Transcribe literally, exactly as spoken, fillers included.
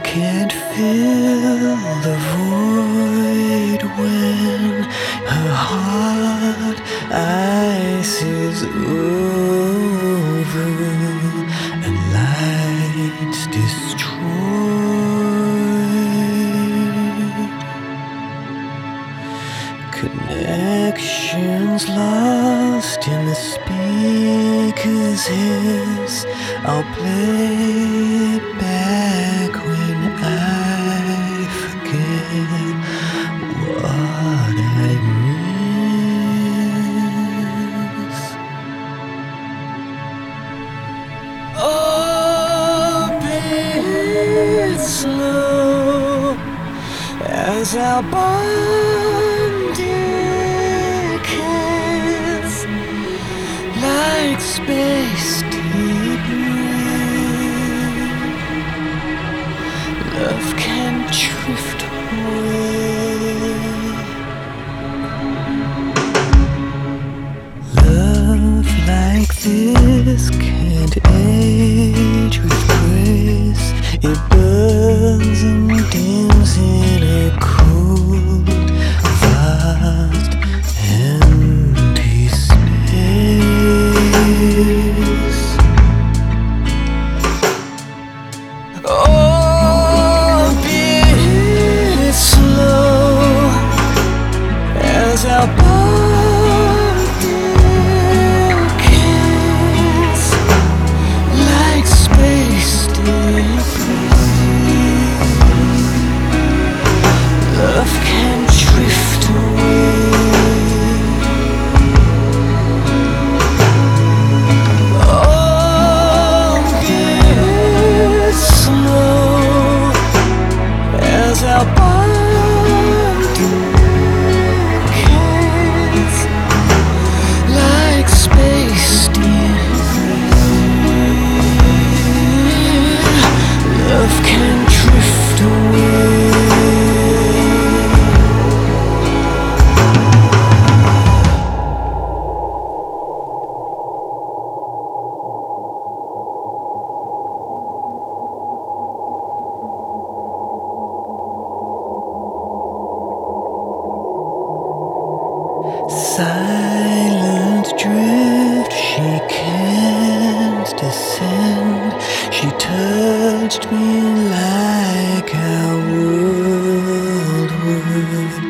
can't fill the void when her heart ices over and lights destroyed. Connections lost in the speaker's hiss. I'll play it back when I forget what I miss. Oh, be it slow as our bond decays like space debris. Love can drift away. Love like this can't age with grace. It burns and dims in a cold, vast, empty space. Oh, be it slow as our bond decays like space debris. Love can drift away. Oh, be it slow as our bond decays like space debris. Love can drift away. Silent drift, she can't descend. She touched me like our world would